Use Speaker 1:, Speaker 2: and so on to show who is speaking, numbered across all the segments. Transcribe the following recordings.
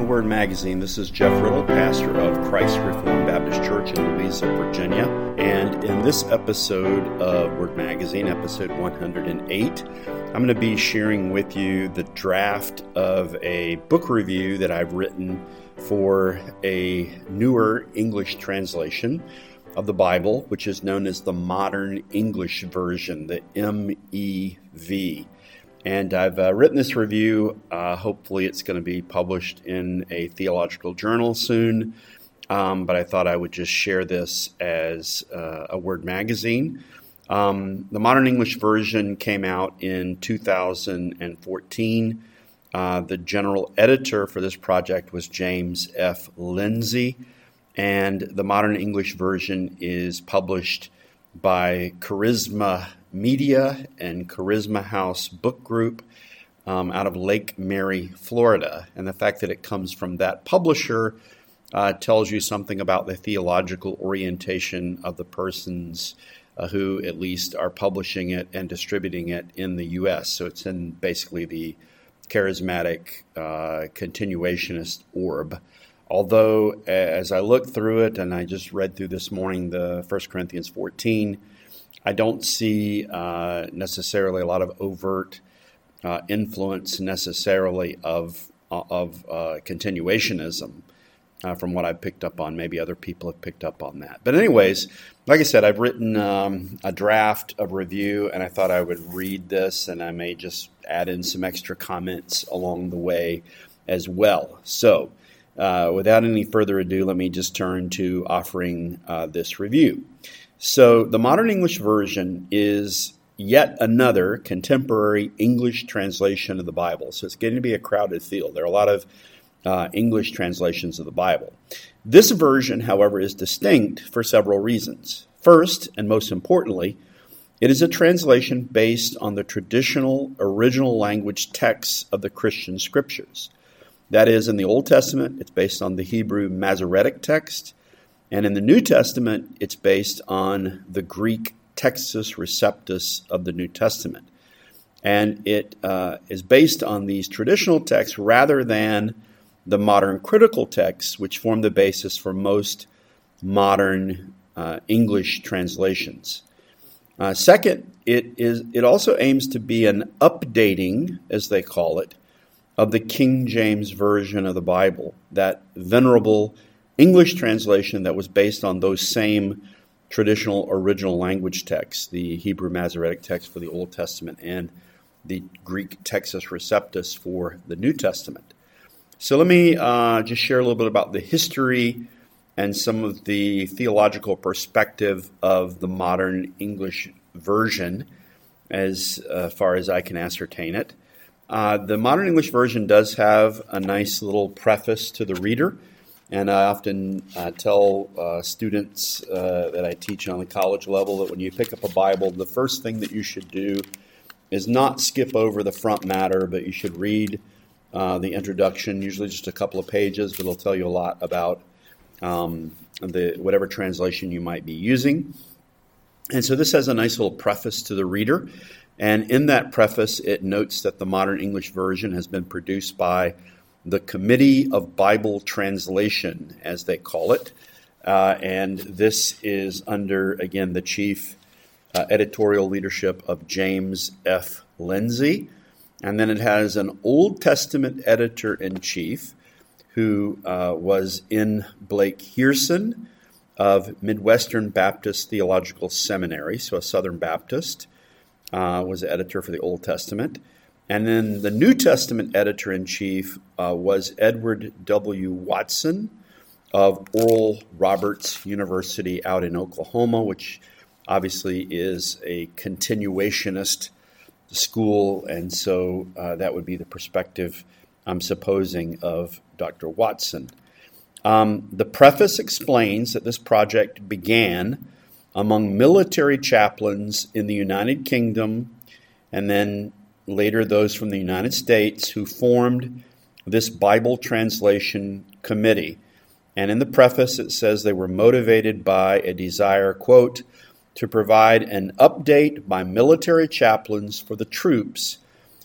Speaker 1: Word Magazine. This is Jeff Riddle, pastor of Christ Reformed Baptist Church in Louisa, Virginia. And in this episode of Word Magazine, episode 108, I'm going to be sharing with you the draft of a book review that I've written for a newer English translation of the Bible, which is known as the Modern English Version, the MEV. And I've written this review. Hopefully it's going to be published in a theological journal soon. But I thought I would just share this as a Word magazine. The Modern English Version came out in 2014. The general editor for this project was James F. Lindsay. And the Modern English Version is published by Charisma Media and Charisma House Book Group out of Lake Mary, Florida. And the fact that it comes from that publisher tells you something about the theological orientation of the persons who at least are publishing it and distributing it in the U.S. So it's in basically the charismatic continuationist orb. Although, as I looked through it, and I just read through this morning the 1 Corinthians 14, I don't see necessarily a lot of overt influence necessarily of continuationism from what I've picked up on. Maybe other people have picked up on that. But anyways, like I said, I've written a draft of review, and I thought I would read this, and I may just add in some extra comments along the way as well. So, without any further ado, let me just turn to offering this review. So the Modern English Version is yet another contemporary English translation of the Bible. So it's getting to be a crowded field. There are a lot of English translations of the Bible. This version, however, is distinct for several reasons. First, and most importantly, it is a translation based on the traditional original language texts of the Christian scriptures. That is, in the Old Testament, it's based on the Hebrew Masoretic text, and in the New Testament, it's based on the Greek Textus Receptus of the New Testament. And it is based on these traditional texts rather than the modern critical texts, which form the basis for most modern English translations. Second, it also aims to be an updating, as they call it, of the King James Version of the Bible, that venerable English translation that was based on those same traditional original language texts, the Hebrew Masoretic text for the Old Testament and the Greek Textus Receptus for the New Testament. So let me just share a little bit about the history and some of the theological perspective of the Modern English Version as far as I can ascertain it. The Modern English Version does have a nice little preface to the reader, and I often tell students that I teach on the college level that when you pick up a Bible, the first thing that you should do is not skip over the front matter, but you should read the introduction, usually just a couple of pages, but it'll tell you a lot about whatever translation you might be using. And so this has a nice little preface to the reader. And in that preface, it notes that the Modern English Version has been produced by the Committee of Bible Translation, as they call it. And this is under, again, the chief editorial leadership of James F. Lindsay. And then it has an Old Testament editor-in-chief who was in Blake Hearson of Midwestern Baptist Theological Seminary, so a Southern Baptist. Was the editor for the Old Testament. And then the New Testament editor-in-chief was Edward W. Watson of Oral Roberts University out in Oklahoma, which obviously is a continuationist school, and so that would be the perspective, I'm supposing, of Dr. Watson. The preface explains that this project began among military chaplains in the United Kingdom, and then later those from the United States, who formed this Bible translation committee. And in the preface it says they were motivated by a desire, quote, to provide an update by military chaplains for the troops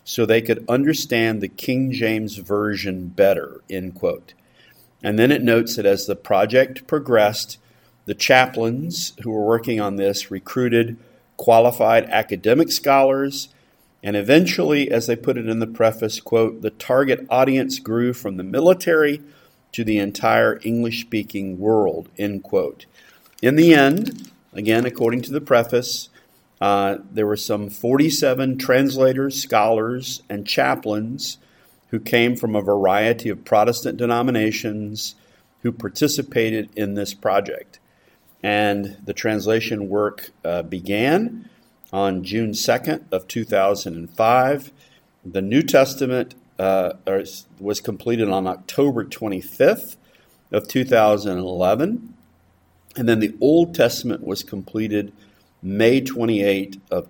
Speaker 1: so they could understand the King James Version better, end quote. And then it notes that as the project progressed, the chaplains who were working on this recruited qualified academic scholars, and eventually, as they put it in the preface, quote, the target audience grew from the military to the entire English-speaking world, end quote. In the end, again, according to the preface, there were some 47 translators, scholars, and chaplains who came from a variety of Protestant denominations who participated in this project. And the translation work began on June 2nd of 2005. The New Testament was completed on October 25th of 2011. And then the Old Testament was completed May 28 of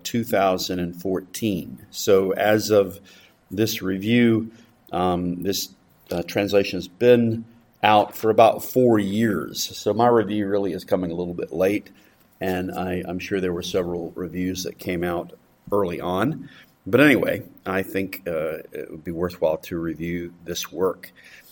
Speaker 1: 2014. So as of this review, this translation has been out for about 4 years. So my review really is coming a little bit late, and I'm sure there were several reviews that came out early on. But anyway, I think it would be worthwhile to review this work.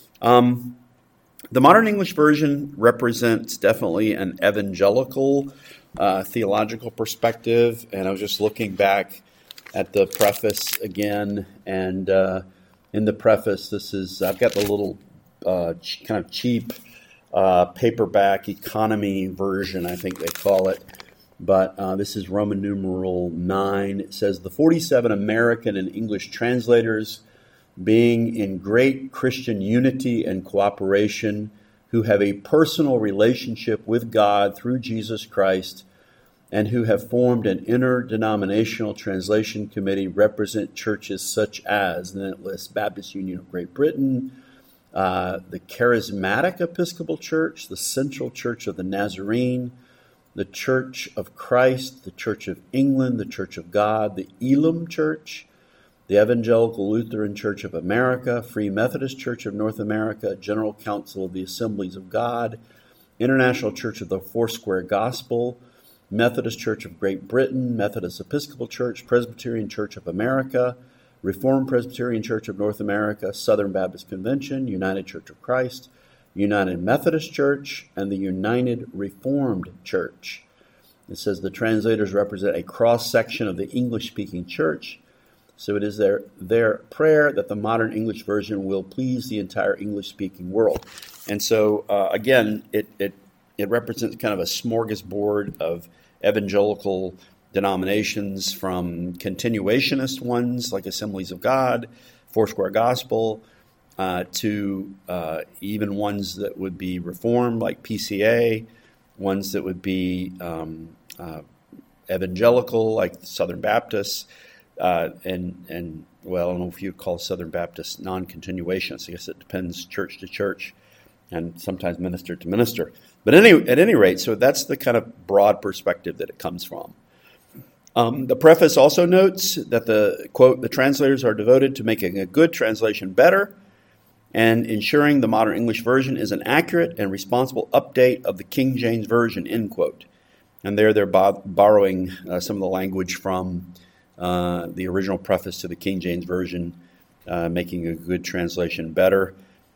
Speaker 1: The Modern English Version represents definitely an evangelical theological perspective, and I was just looking back at the preface again, and in the preface, I've got the little kind of cheap paperback economy version, I think they call it, but this is Roman numeral 9. It says, the 47 American and English translators, being in great Christian unity and cooperation, who have a personal relationship with God through Jesus Christ, and who have formed an interdenominational translation committee, represent churches such as, and then it lists Baptist Union of Great Britain, the Charismatic Episcopal Church, the Central Church of the Nazarene, the Church of Christ, the Church of England, the Church of God, the Elam Church, the Evangelical Lutheran Church of America, Free Methodist Church of North America, General Council of the Assemblies of God, International Church of the Foursquare Gospel, Methodist Church of Great Britain, Methodist Episcopal Church, Presbyterian Church of America, Reformed Presbyterian Church of North America, Southern Baptist Convention, United Church of Christ, United Methodist Church, and the United Reformed Church. It says the translators represent a cross-section of the English-speaking church, so it is their prayer that the Modern English Version will please the entire English-speaking world. And so, again, it represents kind of a smorgasbord of evangelical denominations, from continuationist ones like Assemblies of God, Foursquare Gospel, to even ones that would be Reformed like PCA, ones that would be evangelical like Southern Baptists, and well, I don't know if you'd call Southern Baptists non-continuationists. I guess it depends church to church and sometimes minister to minister. But at any rate, so that's the kind of broad perspective that it comes from. The preface also notes that the translators are devoted to making a good translation better and ensuring the Modern English Version is an accurate and responsible update of the King James Version, end quote. And they're borrowing some of the language from the original preface to the King James Version, making a good translation better.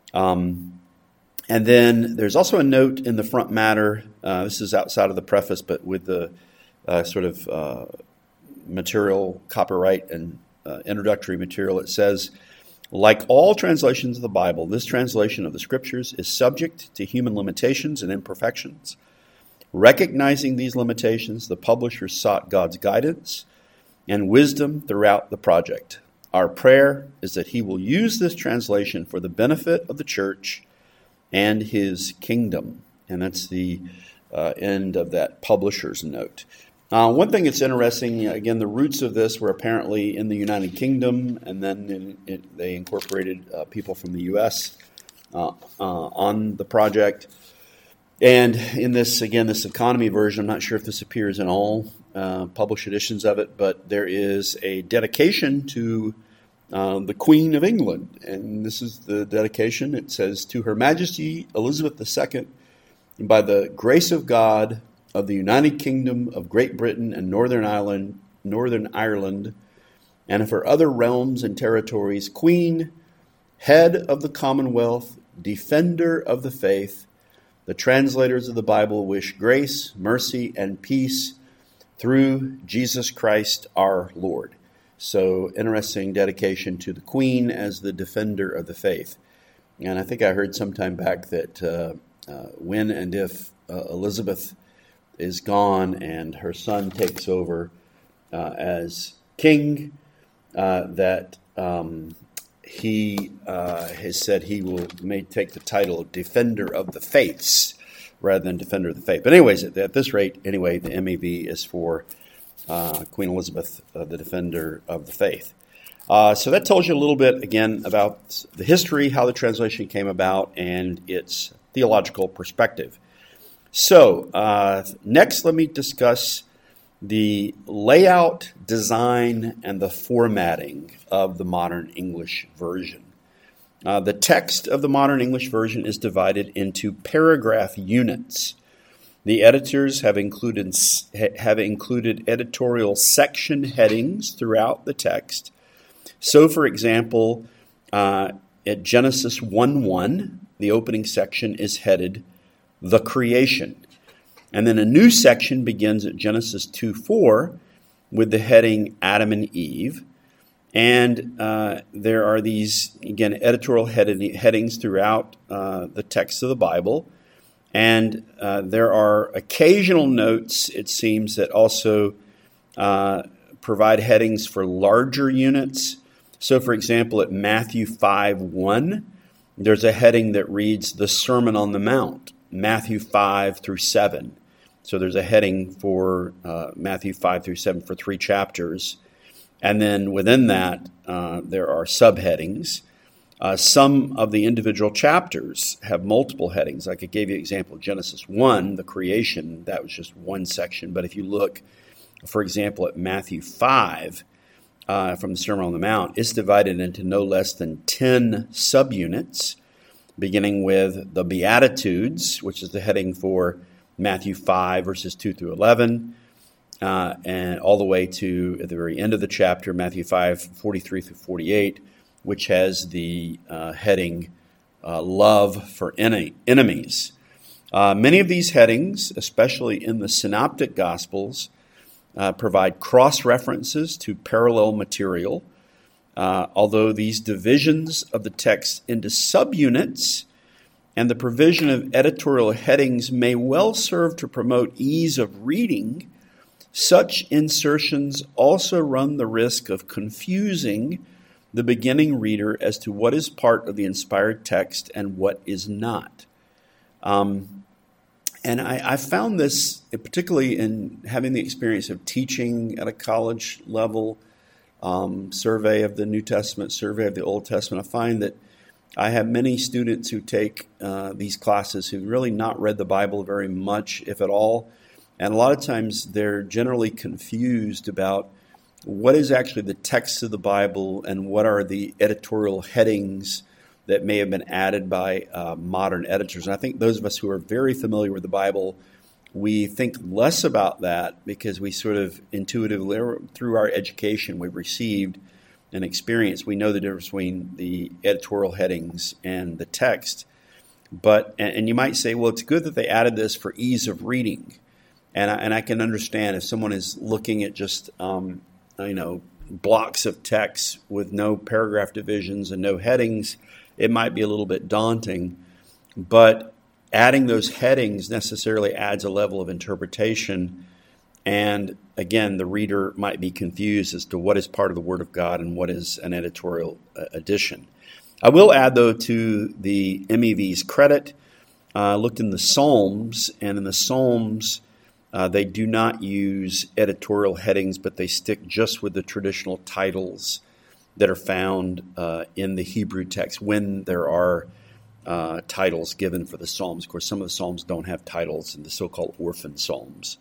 Speaker 1: And then there's also a note in the front matter. This is outside of the preface, but with the sort of material, copyright, and introductory material, it says, like all translations of the Bible, this translation of the Scriptures is subject to human limitations and imperfections. Recognizing these limitations, the publishers sought God's guidance and wisdom throughout the project. Our prayer is that He will use this translation for the benefit of the church and His kingdom. And that's the end of that publisher's note. One thing that's interesting, again, the roots of this were apparently in the United Kingdom, and then they incorporated people from the U.S. On the project. And in this economy version, I'm not sure if this appears in all published editions of it, but there is a dedication to the Queen of England. And this is the dedication. It says, "To Her Majesty Elizabeth II, by the grace of God, of the United Kingdom of Great Britain and Northern Ireland, and for other realms and territories, Queen, Head of the Commonwealth, Defender of the Faith. The translators of the Bible wish grace, mercy, and peace through Jesus Christ our Lord. So, interesting dedication to the Queen as the defender of the faith. And I think I heard sometime back that when and if Elizabeth is gone and her son takes over as king, that he has said he may take the title of Defender of the Faiths rather than Defender of the Faith. But anyways, at this rate, anyway, the MEV is for Queen Elizabeth, the Defender of the Faith. So that tells you a little bit, again, about the history, how the translation came about, and its theological perspective. So next, let me discuss the layout, design, and the formatting of the Modern English Version. The text of the Modern English Version is divided into paragraph units. The editors have included editorial section headings throughout the text. So, for example, at Genesis 1:1, the opening section is headed, The Creation. And then a new section begins at Genesis 2:4 with the heading Adam and Eve. And there are these, again, editorial headings throughout the text of the Bible. And there are occasional notes, it seems, that also provide headings for larger units. So, for example, at Matthew 5:1, there's a heading that reads the Sermon on the Mount, Matthew 5 through 7. So there's a heading for Matthew 5 through 7 for 3 chapters. And then within that, there are subheadings. Some of the individual chapters have multiple headings. Like I gave you an example, Genesis 1, the creation, that was just one section. But if you look, for example, at Matthew 5 from the Sermon on the Mount, it's divided into no less than 10 subunits, beginning with the Beatitudes, which is the heading for Matthew 5, verses 2 through 11, and all the way to, at the very end of the chapter, Matthew 5, 43 through 48, which has the heading Love for Enemies. Many of these headings, especially in the Synoptic Gospels, provide cross-references to parallel material. Although these divisions of the text into subunits and the provision of editorial headings may well serve to promote ease of reading, such insertions also run the risk of confusing the beginning reader as to what is part of the inspired text and what is not. And I found this, particularly in having the experience of teaching at a college level, survey of the New Testament, survey of the Old Testament. I find that I have many students who take these classes who've really not read the Bible very much, if at all. And a lot of times they're generally confused about what is actually the text of the Bible and what are the editorial headings that may have been added by modern editors. And I think those of us who are very familiar with the Bible, we think less about that because we sort of intuitively, through our education we've received and experience, we know the difference between the editorial headings and the text. But and you might say, well, it's good that they added this for ease of reading. And I can understand if someone is looking at just blocks of text with no paragraph divisions and no headings, it might be a little bit daunting. But adding those headings necessarily adds a level of interpretation. And again, the reader might be confused as to what is part of the Word of God and what is an editorial addition. I will add, though, to the MEV's credit, I looked in the Psalms, and in the Psalms, they do not use editorial headings, but they stick just with the traditional titles that are found in the Hebrew text when there are titles given for the Psalms. Of course, some of the Psalms don't have titles in the so-called orphan Psalms.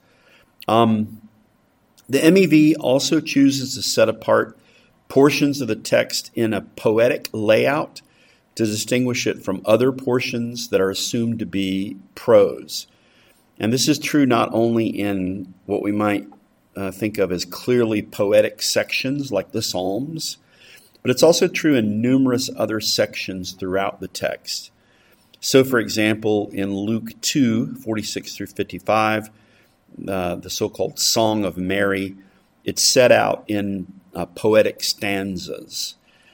Speaker 1: The MEV also chooses to set apart portions of the text in a poetic layout to distinguish it from other portions that are assumed to be prose. And this is true not only in what we might think of as clearly poetic sections like the Psalms, but it's also true in numerous other sections throughout the text. So, for example, in Luke 2:46 through 55, the so-called Song of Mary, it's set out in poetic stanzas.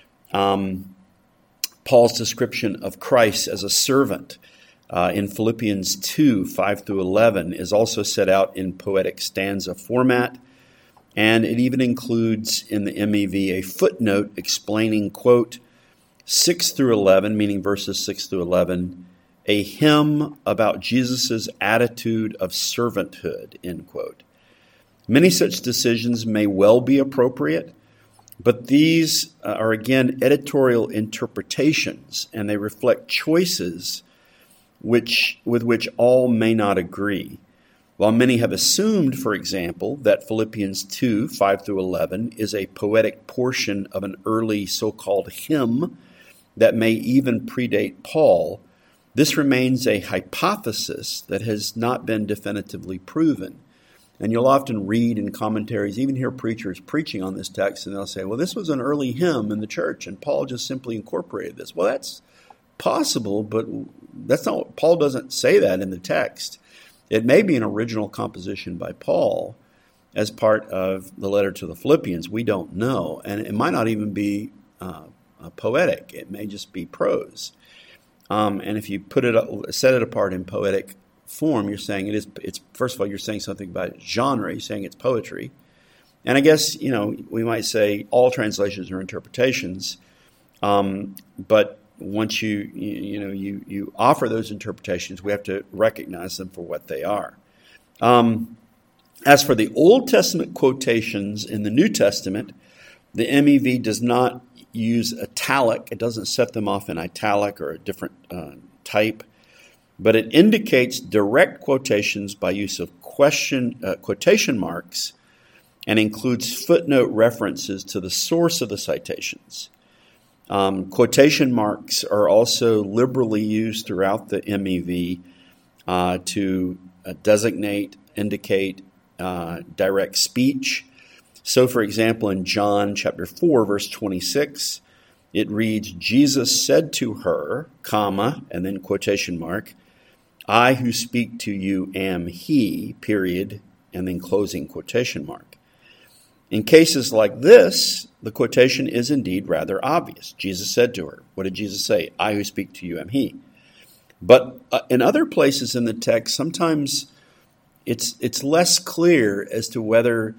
Speaker 1: Paul's description of Christ as a servant in Philippians 2:5 through 11 is also set out in poetic stanza format, and it even includes in the MEV a footnote explaining, quote, 6 through 11, meaning verses 6 through 11, a hymn about Jesus' attitude of servanthood, end quote. Many such decisions may well be appropriate, but these are, again, editorial interpretations, and they reflect choices with which all may not agree. While many have assumed, for example, that Philippians 2:5 through 11 is a poetic portion of an early so-called hymn that may even predate Paul, this remains a hypothesis that has not been definitively proven. And you'll often read in commentaries, even hear preachers preaching on this text, and they'll say, well, this was an early hymn in the church, and Paul just simply incorporated this. Well, that's possible, but that's not. Paul doesn't say that in the text. It may be an original composition by Paul as part of the letter to the Philippians. We don't know, and it might not even be poetic. It may just be prose. And if you set it apart in poetic form, you're saying it's first of all, you're saying something about genre. You're saying it's poetry. And I guess, we might say all translations are interpretations. But once you offer those interpretations, we have to recognize them for what they are. As for the Old Testament quotations in the New Testament, the MEV does not use italic. It doesn't set them off in italic or a different type, but it indicates direct quotations by use of quotation marks and includes footnote references to the source of the citations. Quotation marks are also liberally used throughout the MEV to designate, indicate direct speech. So, for example, in John chapter 4, verse 26, it reads, Jesus said to her, comma, and then quotation mark, I who speak to you am he, period, and then closing quotation mark. In cases like this, the quotation is indeed rather obvious. Jesus said to her, what did Jesus say? I who speak to you am he. But in other places in the text, sometimes it's less clear as to whether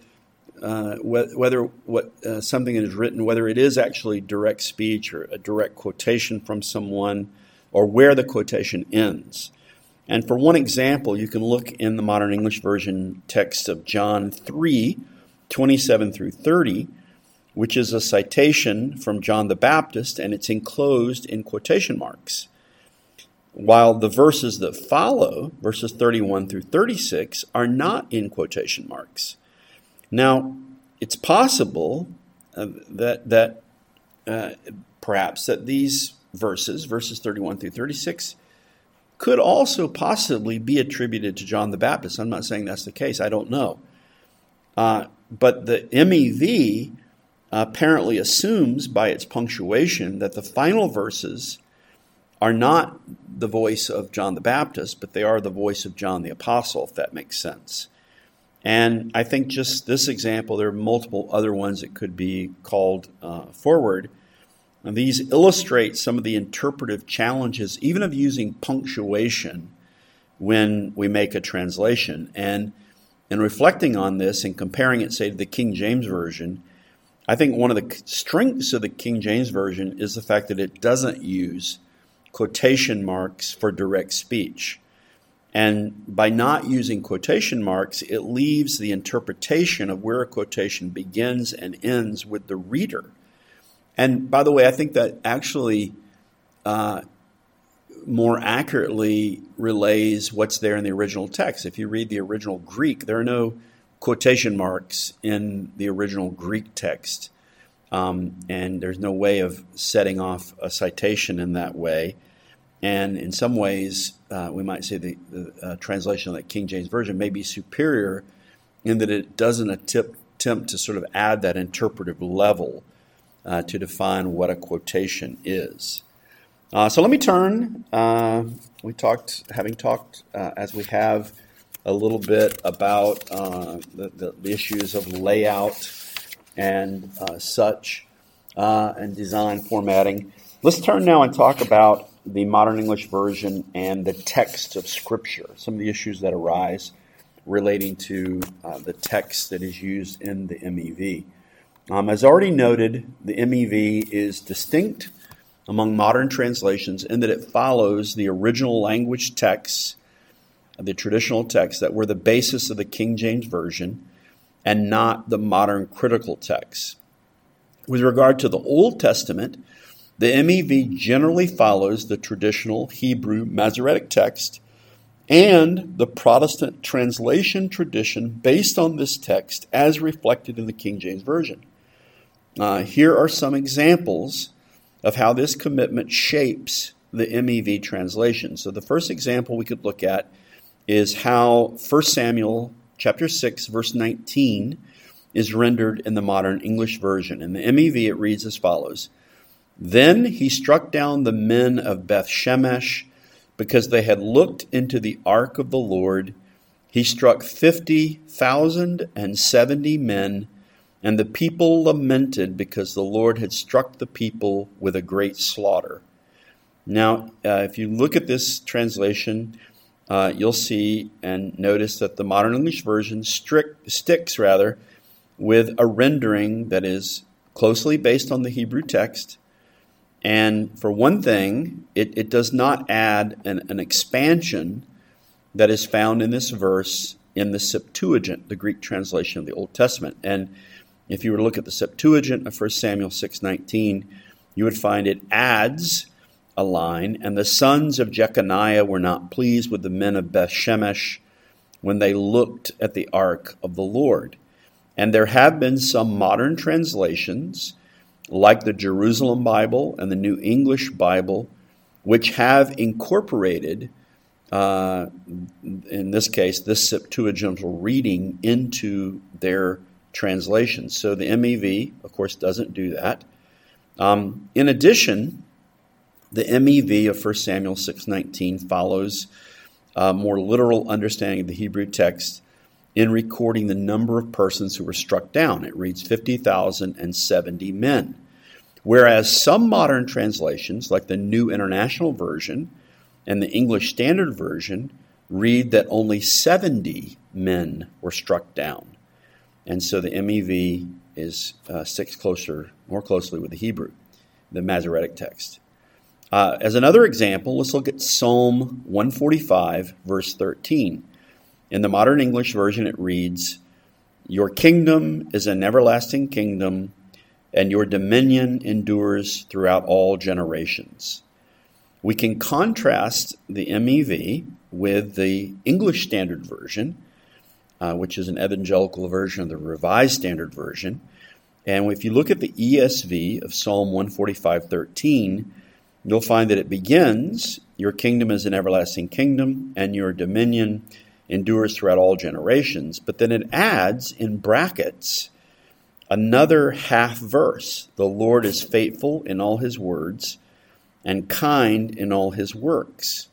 Speaker 1: something is written, whether it is actually direct speech or a direct quotation from someone, or where the quotation ends. And for one example, you can look in the Modern English Version text of John 3:27 through 30, which is a citation from John the Baptist, and it's enclosed in quotation marks. While the verses that follow, verses 31 through 36, are not in quotation marks. Now, it's possible that perhaps that these verses 31 through 36, could also possibly be attributed to John the Baptist. I'm not saying that's the case. I don't know. But the MEV apparently assumes by its punctuation that the final verses are not the voice of John the Baptist, but they are the voice of John the Apostle, if that makes sense. And I think just this example, there are multiple other ones that could be called forward. And these illustrate some of the interpretive challenges, even of using punctuation when we make a translation. And in reflecting on this and comparing it, say, to the King James Version, I think one of the strengths of the King James Version is the fact that it doesn't use quotation marks for direct speech. And by not using quotation marks, it leaves the interpretation of where a quotation begins and ends with the reader. And by the way, I think that actually more accurately relays what's there in the original text. If you read the original Greek, there are no quotation marks in the original Greek text. And there's no way of setting off a citation in that way. And in some ways, we might say the translation of the King James Version may be superior in that it doesn't attempt to sort of add that interpretive level to define what a quotation is. So let me turn. Having talked as we have a little bit about the issues of layout and such, and design formatting. Let's turn now and talk about the Modern English Version and the text of Scripture, some of the issues that arise relating to the text that is used in the MEV. As already noted, the MEV is distinct among modern translations in that it follows the original language texts, the traditional texts that were the basis of the King James Version, and not the modern critical texts. With regard to the Old Testament, the MEV generally follows the traditional Hebrew Masoretic text and the Protestant translation tradition based on this text as reflected in the King James Version. Here are some examples of how this commitment shapes the MEV translation. So the first example we could look at is how 1 Samuel chapter 6, verse 19 is rendered in the Modern English Version. In the MEV, it reads as follows: "Then he struck down the men of Beth Shemesh because they had looked into the ark of the Lord. He struck 50,070 men, and the people lamented because the Lord had struck the people with a great slaughter." Now, if you look at this translation, you'll see and notice that the Modern English Version sticks with a rendering that is closely based on the Hebrew text. And for one thing, it does not add an expansion that is found in this verse in the Septuagint, the Greek translation of the Old Testament. And if you were to look at the Septuagint of 1 Samuel 6:19, you would find it adds a line, "And the sons of Jeconiah were not pleased with the men of Beth Shemesh when they looked at the ark of the Lord." And there have been some modern translations, like the Jerusalem Bible and the New English Bible, which have incorporated, in this case, this Septuagintal reading into their translations. So the MEV, of course, doesn't do that. In addition, the MEV of 1 Samuel 6:19 follows a more literal understanding of the Hebrew text in recording the number of persons who were struck down. It reads 50,070 men. Whereas some modern translations, like the New International Version and the English Standard Version, read that only 70 men were struck down. And so the MEV sticks more closely with the Hebrew, the Masoretic text. As another example, let's look at Psalm 145, verse 13. In the Modern English Version, it reads, "Your kingdom is an everlasting kingdom, and your dominion endures throughout all generations." We can contrast the MEV with the English Standard Version, which is an evangelical version of the Revised Standard Version. And if you look at the ESV of Psalm 145:13, you'll find that it begins, "Your kingdom is an everlasting kingdom, and your dominion endures throughout all generations." But then it adds in brackets another half verse. "The Lord is faithful in all his words and kind in all his works."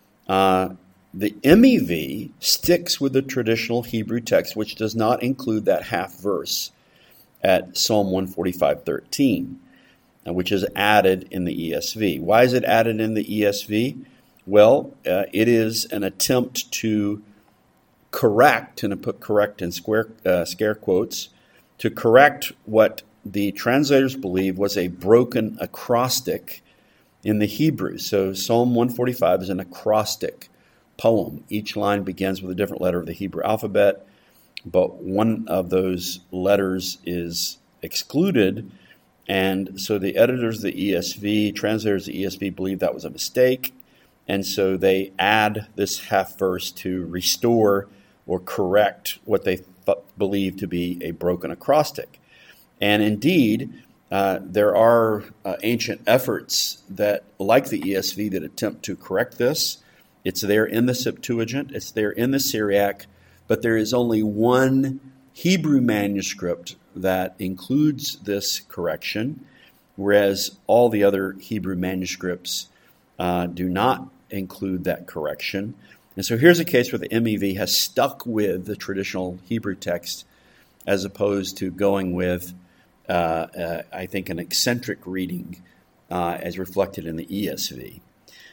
Speaker 1: The MEV sticks with the traditional Hebrew text, which does not include that half verse at Psalm 145:13, which is added in the ESV. Why is it added in the ESV? Well, it is an attempt to correct, and I put correct in scare quotes, to correct what the translators believe was a broken acrostic in the Hebrew. So Psalm 145 is an acrostic poem. Each line begins with a different letter of the Hebrew alphabet, but one of those letters is excluded. And so the editors of the ESV, translators of the ESV, believe that was a mistake. And so they add this half verse to restore or correct what they believe to be a broken acrostic. And indeed, there are ancient efforts that, like the ESV, that attempt to correct this. It's there in the Septuagint. It's there in the Syriac. but there is only one Hebrew manuscript that includes this correction, whereas all the other Hebrew manuscripts do not include that correction. And so here's a case where the MEV has stuck with the traditional Hebrew text as opposed to going with, I think, an eccentric reading as reflected in the ESV.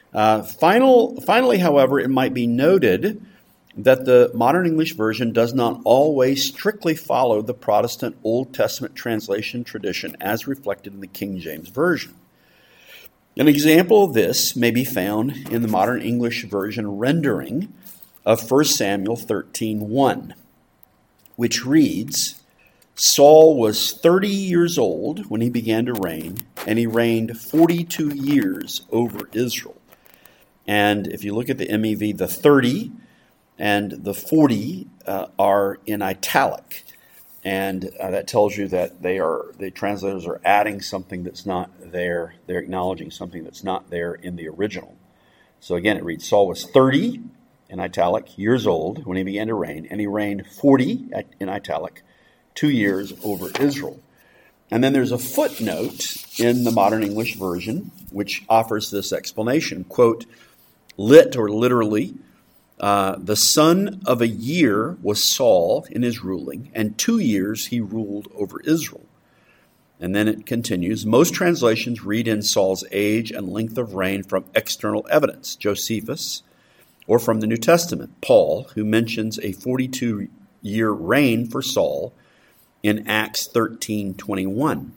Speaker 1: Finally, however, it might be noted that the modern English version does not always strictly follow the Protestant Old Testament translation tradition as reflected in the King James Version. An example of this may be found in the modern English version rendering of 1 Samuel 13:1, which reads, Saul was 30 years old when he began to reign, and he reigned 42 years over Israel. And if you look at the MEV, the 30 and the 40 are in italic. And that tells you that the translators are adding something that's not there. They're acknowledging something that's not there in the original. So again, it reads, Saul was 30, in italic, years old when he began to reign, and he reigned 40, in italic, 2 years over Israel. And then there's a footnote in the modern English version which offers this explanation. Quote, literally, the son of a year was Saul in his ruling, and 2 years he ruled over Israel. And then it continues, most translations read in Saul's age and length of reign from external evidence, Josephus, or from the New Testament, Paul, who mentions a 42-year reign for Saul in Acts 13:21.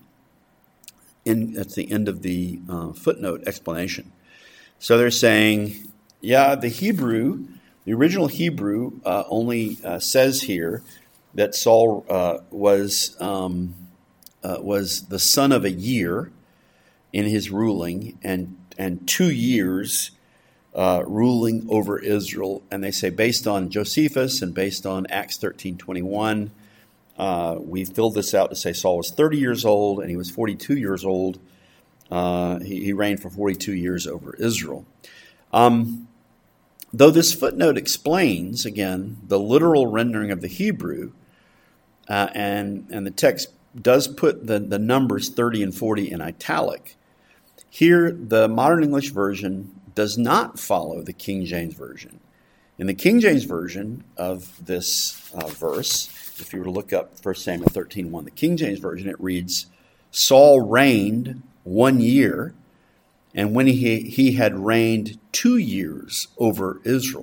Speaker 1: That's the end of the footnote explanation. So they're saying, yeah, the original Hebrew only says here that Saul was the son of a year in his ruling and 2 years ruling over Israel. And they say based on Josephus and based on Acts 13:21, we filled this out to say Saul was 30 years old and he was 42 years old. He reigned for 42 years over Israel. Though this footnote explains, again, the literal rendering of the Hebrew, and the text does put the numbers 30 and 40 in italic, here the modern English version does not follow the King James Version. In the King James Version of this verse, if you were to look up 1 Samuel 13:1, the King James Version, it reads, Saul reigned 1 year, and when he had reigned 2 years over Israel.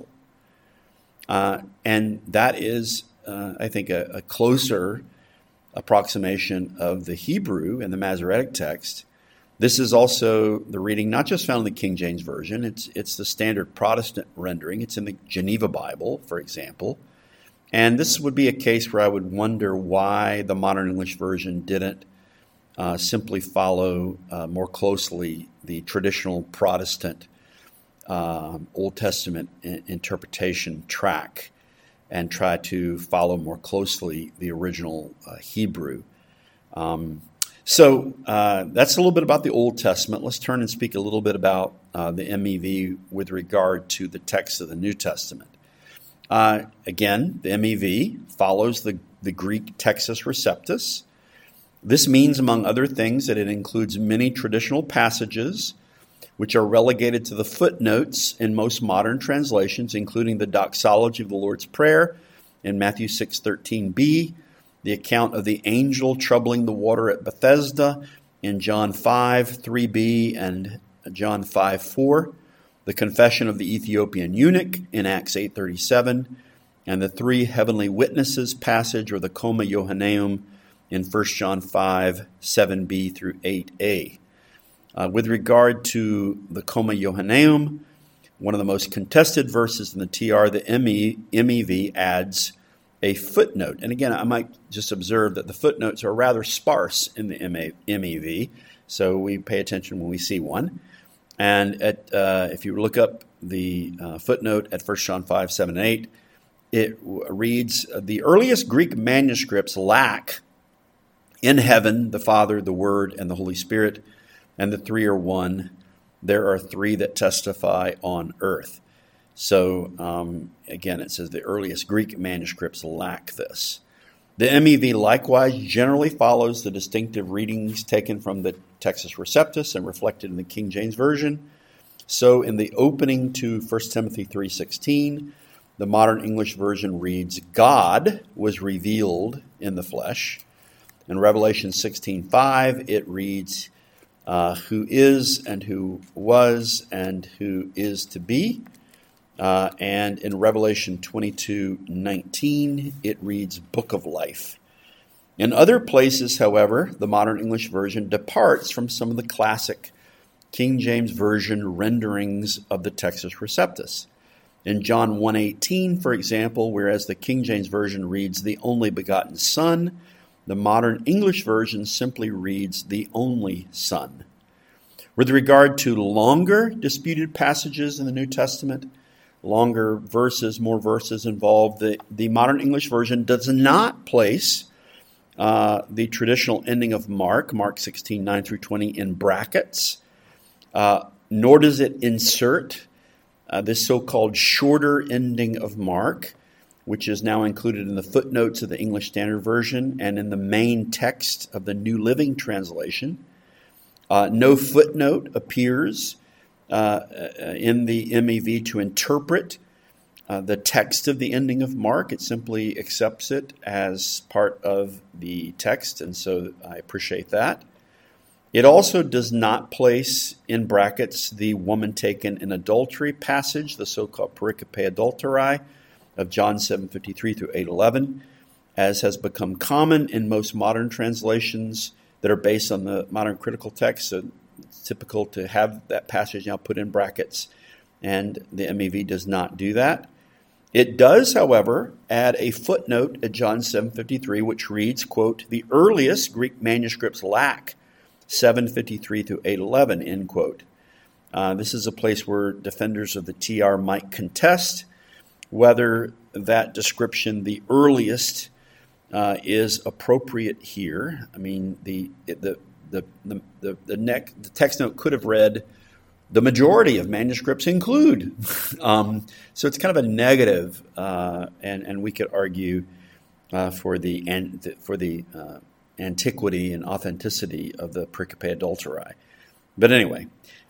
Speaker 1: And that is, I think, a closer approximation of the Hebrew in the Masoretic text. This is also the reading not just found in the King James Version, it's the standard Protestant rendering. It's in the Geneva Bible, for example. And this would be a case where I would wonder why the modern English version didn't simply follow more closely the traditional Protestant Old Testament interpretation track and try to follow more closely the original Hebrew. So that's a little bit about the Old Testament. Let's turn and speak a little bit about the MEV with regard to the text of the New Testament. Again, the MEV follows the Greek Textus Receptus. This means, among other things, that it includes many traditional passages which are relegated to the footnotes in most modern translations, including the doxology of the Lord's Prayer in Matthew 6:13b, the account of the angel troubling the water at Bethesda in John 5:3b and John 5:4, the confession of the Ethiopian eunuch in Acts 8:37, and the three heavenly witnesses passage, or the Coma Johanneum, in 1 John 5:7b through 8a. With regard to the Coma Johanneum, one of the most contested verses in the TR, the MEV adds a footnote. And again, I might just observe that the footnotes are rather sparse in the MEV, so we pay attention when we see one. And if you look up the footnote at 1 John 5, 7, and 8, it reads, the earliest Greek manuscripts lack in heaven the Father, the Word, and the Holy Spirit, and the three are one. There are three that testify on earth. So, again, it says the earliest Greek manuscripts lack this. The MEV likewise generally follows the distinctive readings taken from the Textus Receptus and reflected in the King James Version. So in the opening to 1 Timothy 3:16, the modern English version reads, God was revealed in the flesh. In Revelation 16:5, it reads, who is and who was and who is to be. And in Revelation 22:19, it reads Book of Life. In other places, however, the modern English version departs from some of the classic King James Version renderings of the Textus Receptus. In John 1:18, for example, whereas the King James Version reads the only begotten Son, the modern English version simply reads the only Son. With regard to longer disputed passages in the New Testament, longer verses, more verses involved, the modern English version does not place the traditional ending of Mark 16:9 through 20, in brackets, nor does it insert this so-called shorter ending of Mark, which is now included in the footnotes of the English Standard Version and in the main text of the New Living Translation. No footnote appears in the MEV to interpret the text of the ending of Mark. It simply accepts it as part of the text, and so I appreciate that. It also does not place in brackets the woman taken in adultery passage, the so-called pericope adulterae of John 7:53 through 8:11, as has become common in most modern translations that are based on the modern critical text. So it's typical to have that passage now put in brackets, and the MEV does not do that. It does, however, add a footnote at John 7:53, which reads, quote, the earliest Greek manuscripts lack 7:53 through 8:11, end quote. This is a place where defenders of the TR might contest whether that description, the earliest, is appropriate here. I mean, the text note could have read, the majority of manuscripts include. So it's kind of a negative, and we could argue for the antiquity and authenticity of the pericope adulterae. But anyway,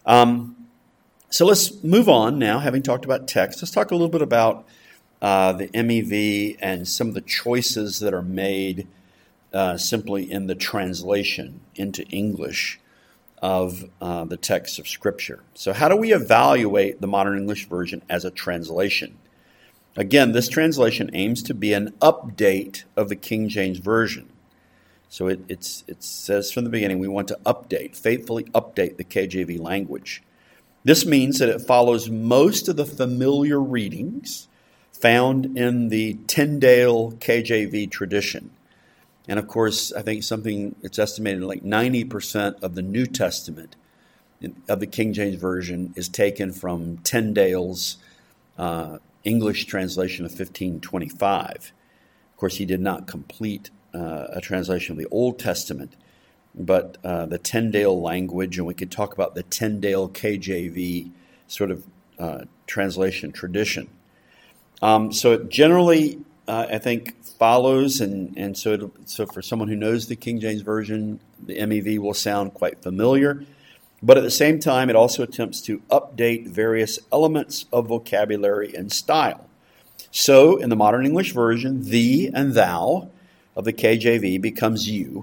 Speaker 1: so let's move on now, having talked about text. Let's talk a little bit about the MEV and some of the choices that are made simply in the translation into English of the text of Scripture. So how do we evaluate the modern English version as a translation? Again, this translation aims to be an update of the King James Version. So it says from the beginning, we want to faithfully update the KJV language. This means that it follows most of the familiar readings found in the Tyndale KJV tradition. And of course, I think it's estimated like 90% of the New Testament of the King James Version is taken from Tyndale's English translation of 1525. Of course, he did not complete a translation of the Old Testament, but the Tyndale language, and we could talk about the Tyndale KJV sort of translation tradition. So it generally, I think, follows, and so for someone who knows the King James Version, the MEV will sound quite familiar. But at the same time, it also attempts to update various elements of vocabulary and style. So in the modern English version, thee and thou of the KJV becomes you.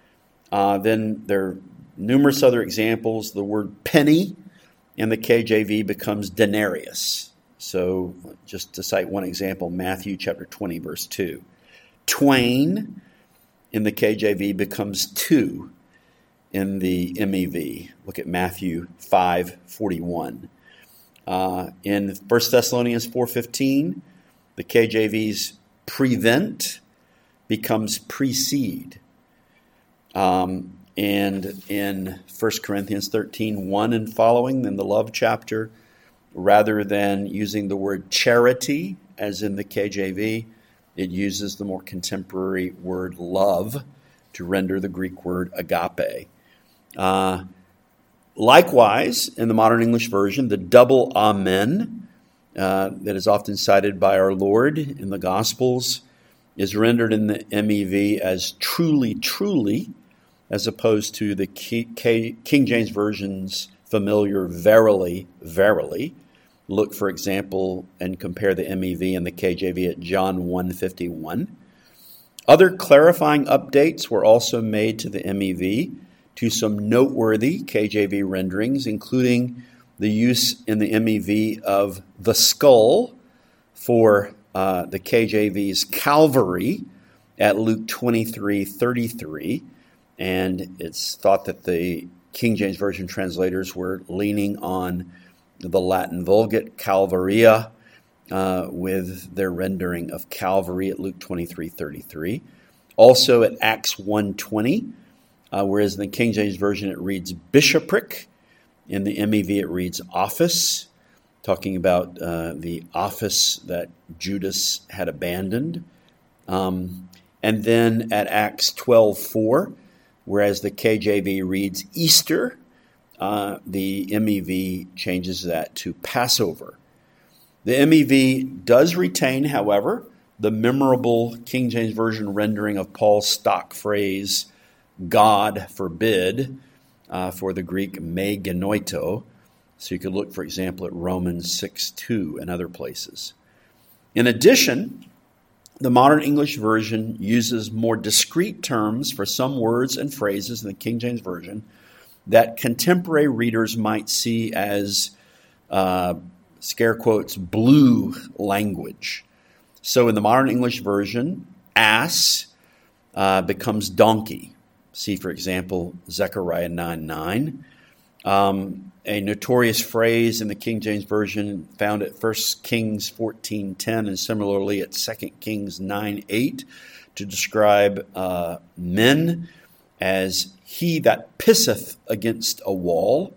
Speaker 1: Then there are numerous other examples. The word penny in the KJV becomes denarius. So just to cite one example, Matthew chapter 20, verse 2. Twain in the KJV becomes two in the MEV. Look at Matthew 5:41. In 1 Thessalonians 4:15, the KJV's prevent becomes precede. And in 1 Corinthians 13:1 and following, in the love chapter, rather than using the word charity, as in the KJV, it uses the more contemporary word love to render the Greek word agape. Likewise, in the modern English version, the double amen that is often cited by our Lord in the Gospels is rendered in the MEV as truly, truly, as opposed to the King James Version's familiar verily, verily. Look, for example, and compare the MEV and the KJV at John 1:51. Other clarifying updates were also made to the MEV to some noteworthy KJV renderings, including the use in the MEV of the skull for the KJV's Calvary at Luke 23:33. And it's thought that the King James Version translators were leaning on the Latin Vulgate Calvaria with their rendering of Calvary at Luke 23:33. Also at Acts 1:20, whereas in the King James Version it reads bishopric. In the MEV it reads office, talking about the office that Judas had abandoned. And then at Acts 12:4, whereas the KJV reads Easter, the MEV changes that to Passover. The MEV does retain, however, the memorable King James Version rendering of Paul's stock phrase, God forbid, for the Greek me genoito. So you could look, for example, at Romans 6:2 and other places. In addition, the modern English version uses more discrete terms for some words and phrases in the King James Version that contemporary readers might see as, scare quotes, blue language. So in the modern English version, ass becomes donkey. See, for example, Zechariah 9:9. A notorious phrase in the King James Version found at 1 Kings 14:10 and similarly at 2 Kings 9:8 to describe men as he that pisseth against a wall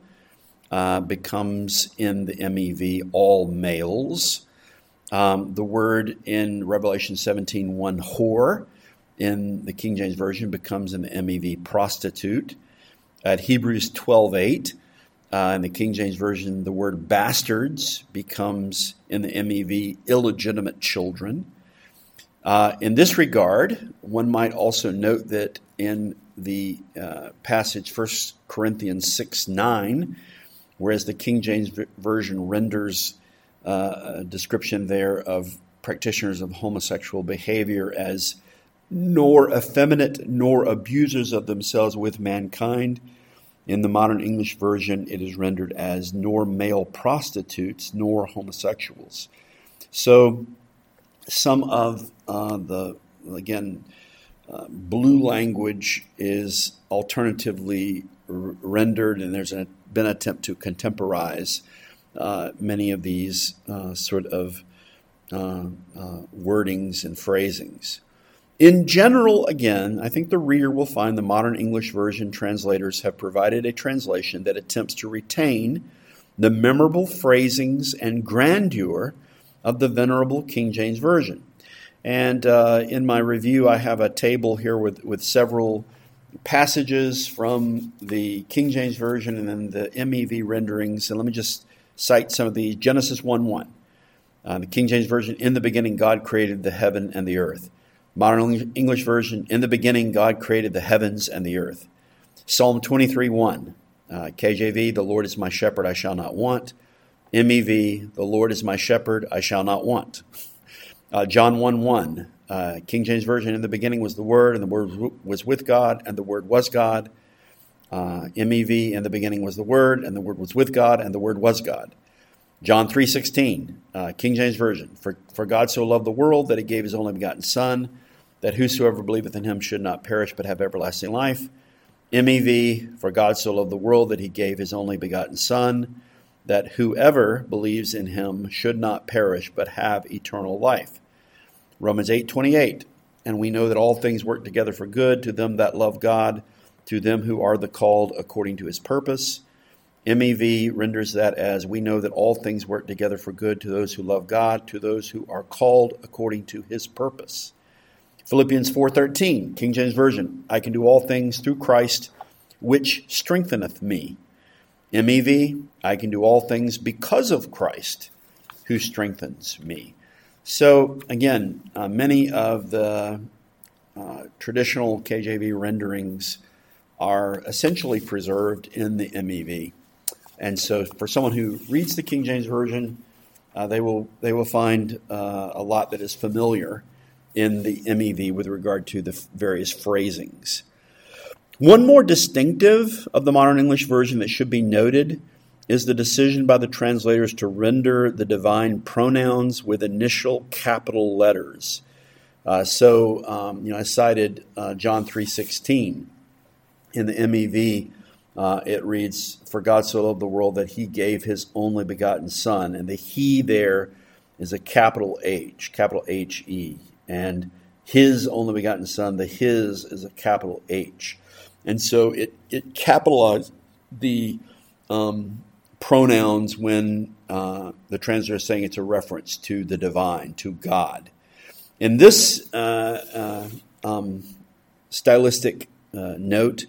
Speaker 1: becomes in the MEV all males. The word in Revelation 17:1 whore in the King James Version becomes in the MEV prostitute. At Hebrews 12:8, in the King James Version, the word bastards becomes in the MEV illegitimate children. In this regard, one might also note that in the passage 1 Corinthians 6:9, whereas the King James Version renders a description there of practitioners of homosexual behavior as nor effeminate nor abusers of themselves with mankind. In the modern English version, it is rendered as nor male prostitutes nor homosexuals. So some of blue language is alternatively rendered, and there's been an attempt to contemporize many of these sort of wordings and phrasings. In general, again, I think the reader will find the modern English version translators have provided a translation that attempts to retain the memorable phrasings and grandeur of the venerable King James Version. And in my review, I have a table here with several passages from the King James Version and then the MEV renderings. And let me just cite some of these. Genesis 1:1. The King James Version, in the beginning, God created the heaven and the earth. Modern English Version, in the beginning, God created the heavens and the earth. Psalm 23:1. KJV, the Lord is my shepherd, I shall not want. MEV, the Lord is my shepherd, I shall not want. John 1:1. King James Version, in the beginning was the Word, and the Word was with God, and the Word was God. MEV, in the beginning was the Word, and the Word was with God, and the Word was God. John 3:16. King James Version. For God so loved the world that he gave his only begotten Son, that whosoever believeth in him should not perish but have everlasting life. MEV, for God so loved the world that he gave his only begotten Son, that whoever believes in him should not perish but have eternal life. Romans 8:28, and we know that all things work together for good to them that love God, to them who are the called according to his purpose. MEV renders that as we know that all things work together for good to those who love God, to those who are called according to his purpose. Philippians 4:13, King James Version, I can do all things through Christ, which strengtheneth me. MEV, I can do all things because of Christ, who strengthens me. So again, many of the traditional KJV renderings are essentially preserved in the MEV. And so for someone who reads the King James Version, they will find a lot that is familiar in the MEV with regard to the various phrasings. One more distinctive of the modern English version that should be noted is the decision by the translators to render the divine pronouns with initial capital letters. I cited John 3:16. In the MEV, it reads, "For God so loved the world that he gave his only begotten Son." And the he there is a capital H, capital H-E. And his only begotten Son, the his is a capital H. And so it capitalized the pronouns when the translator is saying it's a reference to the divine, to God. In this stylistic note,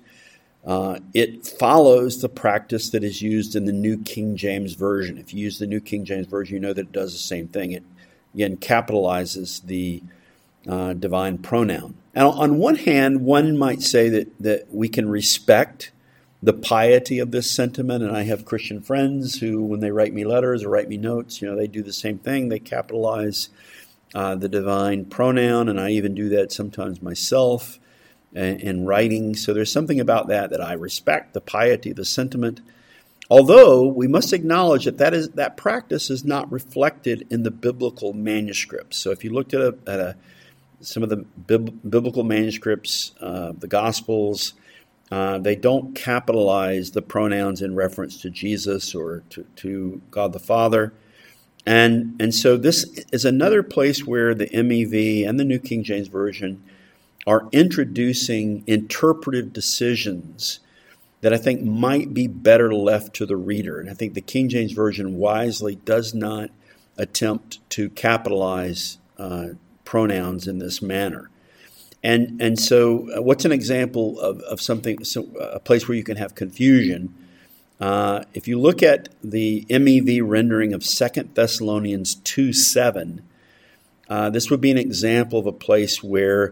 Speaker 1: it follows the practice that is used in the New King James Version. If you use the New King James Version, you know that it does the same thing. It, again, capitalizes the divine pronoun. And on one hand, one might say that we can respect the piety of this sentiment, and I have Christian friends who, when they write me letters or write me notes, they do the same thing. They capitalize the divine pronoun, and I even do that sometimes myself in writing. So there's something about that I respect, the piety, the sentiment. Although we must acknowledge that practice is not reflected in the biblical manuscripts. So if you looked at some of the biblical manuscripts, the Gospels, they don't capitalize the pronouns in reference to Jesus or to God the Father. And so this is another place where the MEV and the New King James Version are introducing interpretive decisions that I think might be better left to the reader. And I think the King James Version wisely does not attempt to capitalize pronouns in this manner. And so what's an example of something, a place where you can have confusion? If you look at the MEV rendering of 2 Thessalonians 2:7, this would be an example of a place where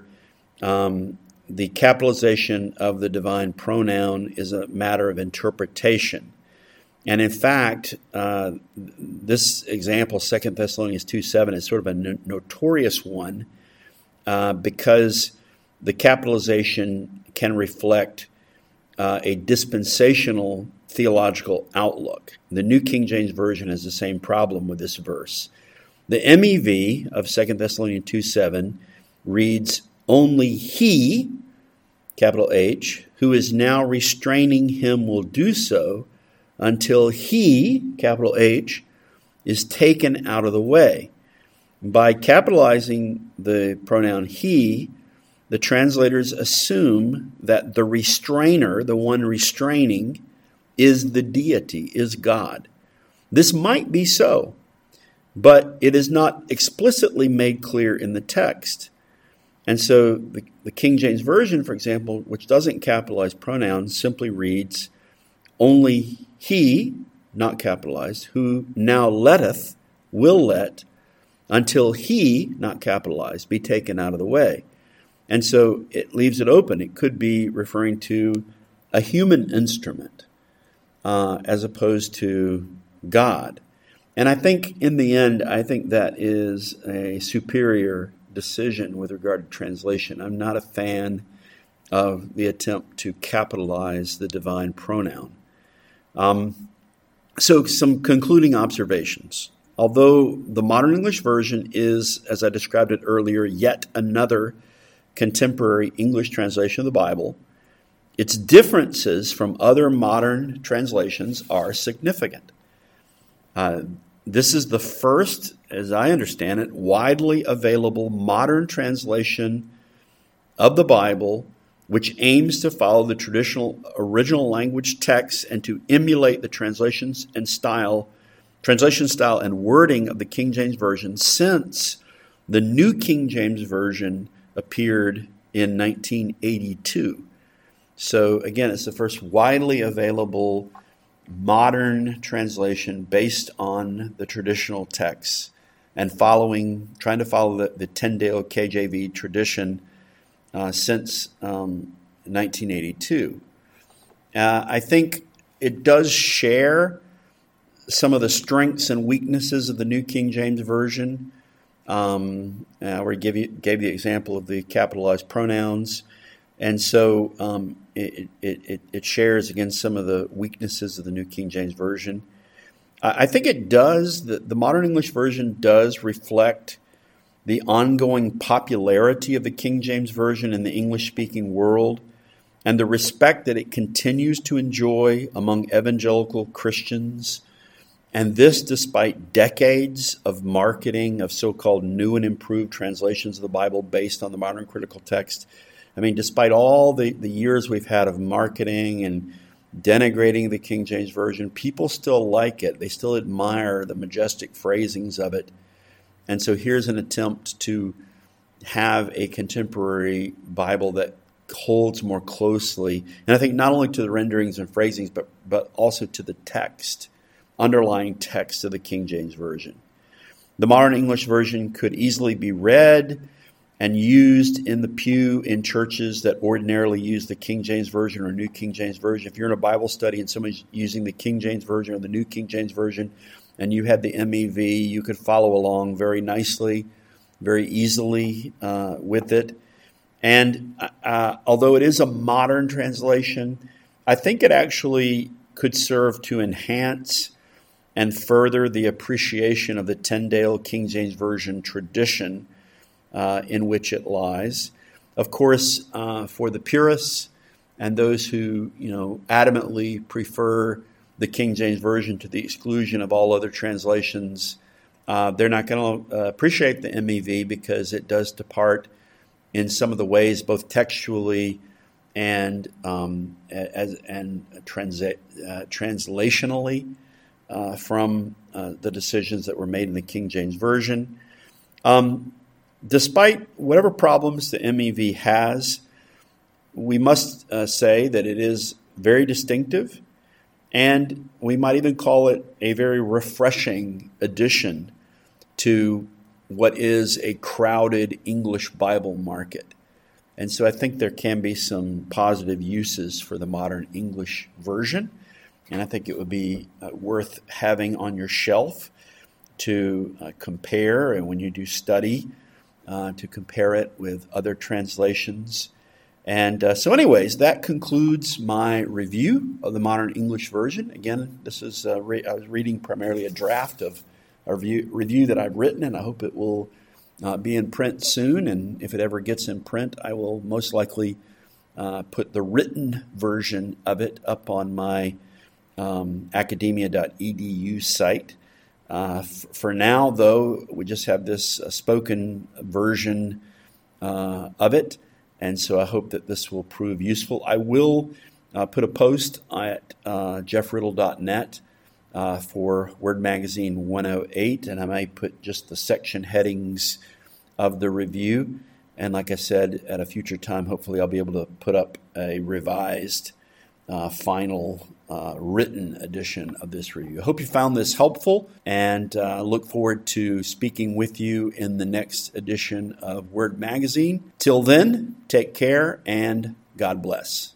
Speaker 1: the capitalization of the divine pronoun is a matter of interpretation. And in fact, this example, 2 Thessalonians 2:7, is sort of a notorious one because the capitalization can reflect a dispensational theological outlook. The New King James Version has the same problem with this verse. The MEV of 2 Thessalonians 2:7 reads, "Only he," capital H, "who is now restraining him will do so until he," capital H, "is taken out of the way." By capitalizing the pronoun he, the translators assume that the restrainer, the one restraining, is the deity, is God. This might be so, but it is not explicitly made clear in the text. And so the King James Version, for example, which doesn't capitalize pronouns, simply reads, "Only he," not capitalized, "who now letteth," will let, "until he," not capitalized, "be taken out of the way." And so it leaves it open. It could be referring to a human instrument as opposed to God. And I think in the end, that is a superior decision with regard to translation. I'm not a fan of the attempt to capitalize the divine pronoun. So some concluding observations. Although the modern English version is, as I described it earlier, yet another contemporary English translation of the Bible, its differences from other modern translations are significant. This is the first, as I understand it, widely available modern translation of the Bible which aims to follow the traditional original language text and to emulate the translation style and wording of the King James Version since the New King James Version appeared in 1982. So again, it's the first widely available modern translation based on the traditional texts and trying to follow the Tyndale KJV tradition since 1982. I think it does share some of the strengths and weaknesses of the New King James Version. Where he gave the example of the capitalized pronouns, and so it shares against some of the weaknesses of the New King James Version. I think it does. The Modern English Version does reflect the ongoing popularity of the King James Version in the English-speaking world, and the respect that it continues to enjoy among evangelical Christians. And this despite decades of marketing of so-called new and improved translations of the Bible based on the modern critical text. I mean, despite all the years we've had of marketing and denigrating the King James Version, people still like it. They still admire the majestic phrasings of it. And so here's an attempt to have a contemporary Bible that holds more closely, and I think not only to the renderings and phrasings, but also to the text, underlying text of the King James Version. The Modern English Version could easily be read and used in the pew in churches that ordinarily use the King James Version or New King James Version. If you're in a Bible study and somebody's using the King James Version or the New King James Version and you had the MEV, you could follow along very nicely, very easily with it. And although it is a modern translation, I think it actually could serve to enhance and further the appreciation of the Tyndale King James Version tradition in which it lies. Of course, for the purists and those who adamantly prefer the King James Version to the exclusion of all other translations, they're not going to appreciate the MEV because it does depart in some of the ways, both textually and translationally, from the decisions that were made in the King James Version. Despite whatever problems the MEV has, we must say that it is very distinctive, and we might even call it a very refreshing addition to what is a crowded English Bible market. And so I think there can be some positive uses for the Modern English Version. And I think it would be worth having on your shelf to compare, and when you do study, to compare it with other translations. And so anyways, that concludes my review of the Modern English Version. Again, this is I was reading primarily a draft of a review that I've written, and I hope it will be in print soon. And if it ever gets in print, I will most likely put the written version of it up on my academia.edu site. For now, though, we just have this spoken version of it, and so I hope that this will prove useful. I will put a post at jeffriddle.net for Word Magazine 108, and I may put just the section headings of the review. And like I said, at a future time, hopefully I'll be able to put up a revised final written edition of this review. I hope you found this helpful, and look forward to speaking with you in the next edition of Word Magazine. Till then, take care and God bless.